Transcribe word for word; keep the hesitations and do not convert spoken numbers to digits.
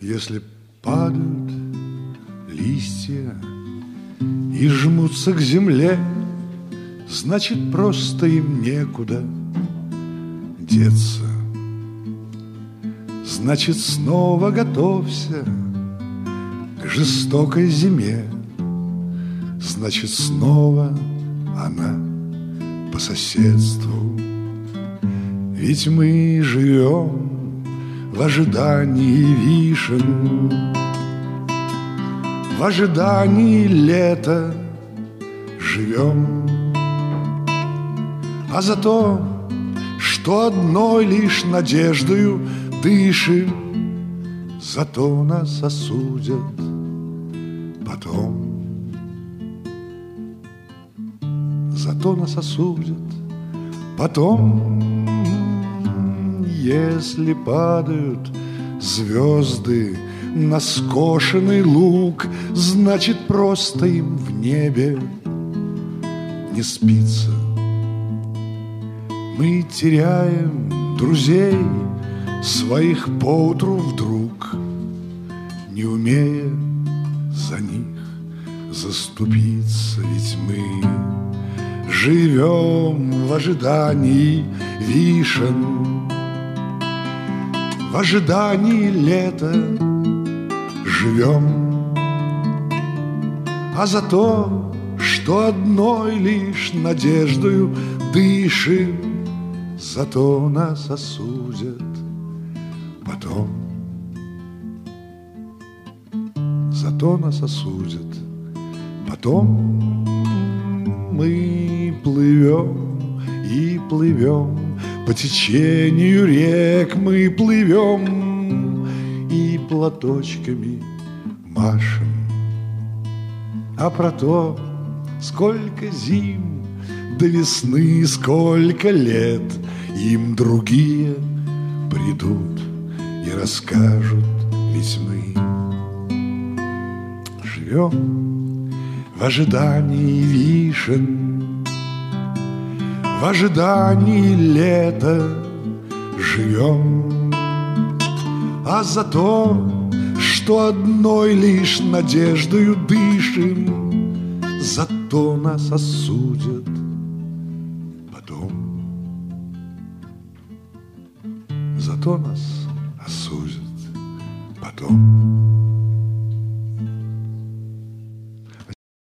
Если падают листья и жмутся к земле, значит, просто им некуда деться. Значит, снова готовься к жестокой зиме. Значит, снова она по соседству. Ведь мы живем в ожидании вишен, в ожидании лета живем. А за то, что одной лишь надеждою дышим, зато нас осудят потом. Зато нас осудят потом. Если падают звезды на скошенный луг, значит, просто им в небе не спится. Мы теряем друзей своих поутру вдруг, не умея за них заступиться. Ведь мы живем в ожидании вишен, в ожидании лета живем. А за то, что одной лишь надеждою дышим, зато нас осудят потом. Зато нас осудят потом. Мы плывем и плывем по течению рек, мы плывем и платочками машем. А про то, сколько зим до весны, сколько лет, им другие придут и расскажут. Ведь мы живем в ожидании вишен, в ожидании лета живем. А за то, что одной лишь надеждою дышим, зато нас осудят потом. Зато нас осудят потом.